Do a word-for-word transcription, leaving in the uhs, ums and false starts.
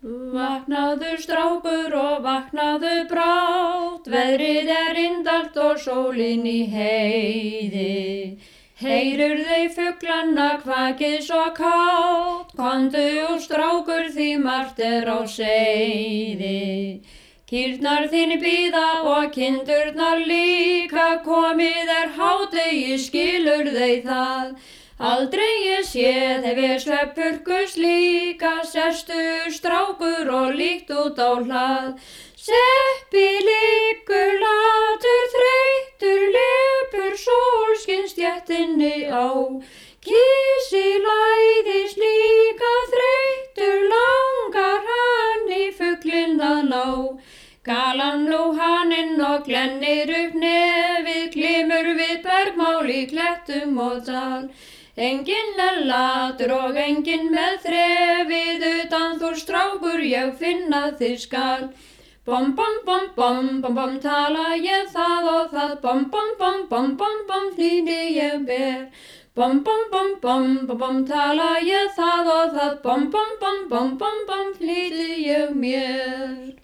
Vaknaðu strákur og vaknaðu brátt, veðrið er indælt og sólin í heiði. Heyrur þau fuglana kvakið svo kátt, komdu og strákur því margt er á seiði. Kýrnar þín bíða og kindurnar líka, komið er hádegi, skilur þau það. Aldrei ég séð hef ég svefnpurku slíka, sestu strákur og líkt út á hlað. Seppi liggur latur þreyttur, lepur sólskinsstjettinni á. Kísilæðis líka þreyttur, langar hann í fuglinn að ná. Galan nú haninn og glennir upp nefið, glymur við bergmál í klettum og dal. Enginn er latur og enginn með þrefið, utan þú strákur ég finna þig skal. Bom bom bom bom bom bom tala ég það og það, bom bom bom bom bom bom flýti ég ber. Bom bom bom bom bom bom tala ég það og það, bom bom bom bom bom bom flýti ég mér.